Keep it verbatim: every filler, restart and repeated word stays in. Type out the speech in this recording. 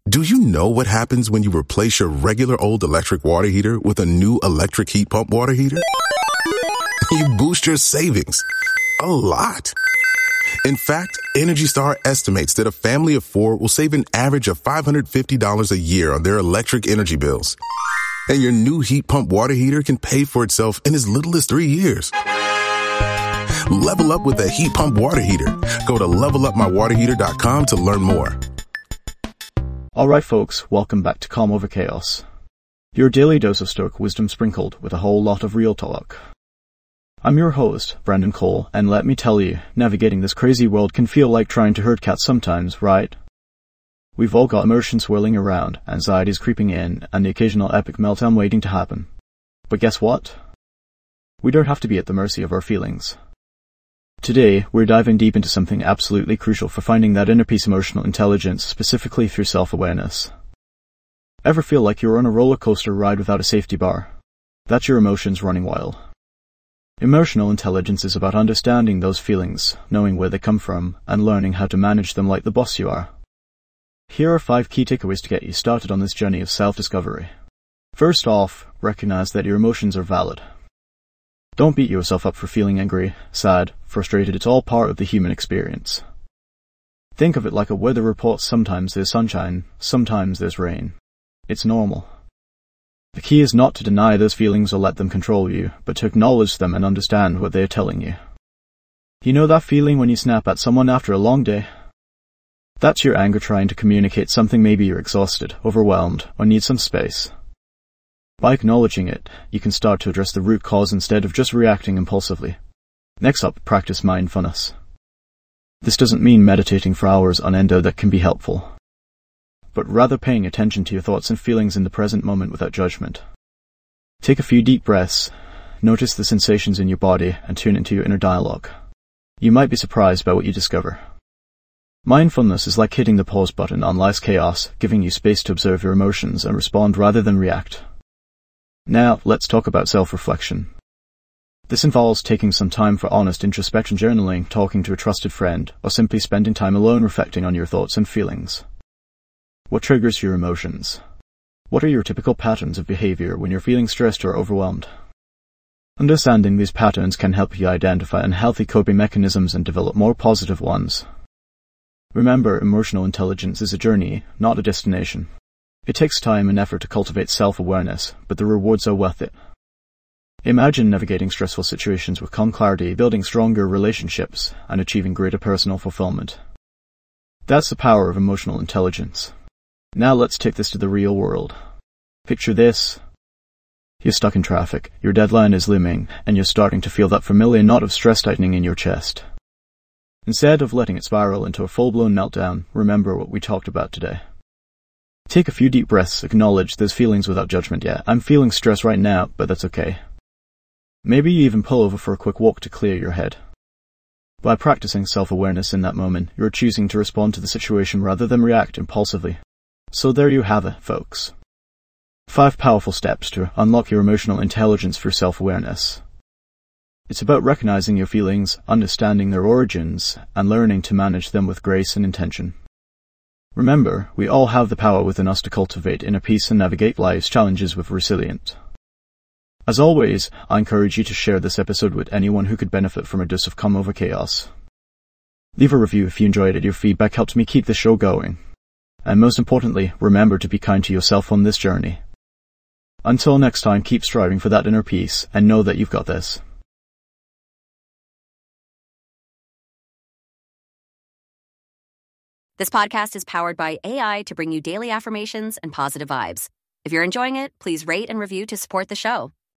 Do you know what happens when you replace your regular old electric water heater with a new electric heat pump water heater? You boost your savings a lot. In fact, Energy Star estimates that a family of four will save an average of five hundred fifty dollars a year on their electric energy bills. And your new heat pump water heater can pay for itself in as little as three years. Level up with a heat pump water heater. Go to level up my water heater dot com to learn more. Alright folks, welcome back to Calm Over Chaos. Your daily dose of Stoic wisdom sprinkled with a whole lot of real talk. I'm your host, Brandon Cole, and let me tell you, navigating this crazy world can feel like trying to herd cats sometimes, right? We've all got emotions swirling around, anxieties creeping in, and the occasional epic meltdown waiting to happen. But guess what? We don't have to be at the mercy of our feelings. Today, we're diving deep into something absolutely crucial for finding that inner peace emotional intelligence, specifically through self-awareness. Ever feel like you're on a roller coaster ride without a safety bar? That's your emotions running wild. Emotional intelligence is about understanding those feelings, knowing where they come from, and learning how to manage them like the boss you are. Here are five key takeaways to get you started on this journey of self-discovery. First off, recognize that your emotions are valid. Don't beat yourself up for feeling angry, sad, frustrated. It's all part of the human experience. Think of it like a weather report. Sometimes there's sunshine, sometimes there's rain. It's normal. The key is not to deny those feelings or let them control you, but to acknowledge them and understand what they are telling you. You know that feeling when you snap at someone after a long day? That's your anger trying to communicate something. Maybe you're exhausted, overwhelmed, or need some space. By acknowledging it, you can start to address the root cause instead of just reacting impulsively. Next up, practice mindfulness. This doesn't mean meditating for hours on end, though that can be helpful, but rather paying attention to your thoughts and feelings in the present moment without judgment. Take a few deep breaths, notice the sensations in your body, and tune into your inner dialogue. You might be surprised by what you discover. Mindfulness is like hitting the pause button on life's chaos, giving you space to observe your emotions and respond rather than react. Now, let's talk about self-reflection. This involves taking some time for honest introspection, journaling, talking to a trusted friend, or simply spending time alone reflecting on your thoughts and feelings. What triggers your emotions? What are your typical patterns of behavior when you're feeling stressed or overwhelmed? Understanding these patterns can help you identify unhealthy coping mechanisms and develop more positive ones. Remember, emotional intelligence is a journey, not a destination. It takes time and effort to cultivate self-awareness, but the rewards are worth it. Imagine navigating stressful situations with calm clarity, building stronger relationships, and achieving greater personal fulfillment. That's the power of emotional intelligence. Now let's take this to the real world. Picture this. You're stuck in traffic, your deadline is looming, and you're starting to feel that familiar knot of stress tightening in your chest. Instead of letting it spiral into a full-blown meltdown, remember what we talked about today. Take a few deep breaths, acknowledge those feelings without judgment. Yeah, I'm feeling stress right now, but that's okay. Maybe you even pull over for a quick walk to clear your head. By practicing self-awareness in that moment, you're choosing to respond to the situation rather than react impulsively. So there you have it, folks. Five powerful steps to unlock your emotional intelligence through self-awareness. It's about recognizing your feelings, understanding their origins, and learning to manage them with grace and intention. Remember, we all have the power within us to cultivate inner peace and navigate life's challenges with resilience. As always, I encourage you to share this episode with anyone who could benefit from a dose of calm over chaos. Leave a review if you enjoyed it. Your feedback helps me keep the show going. And most importantly, remember to be kind to yourself on this journey. Until next time, keep striving for that inner peace and know that you've got this. This podcast is powered by A I to bring you daily affirmations and positive vibes. If you're enjoying it, please rate and review to support the show.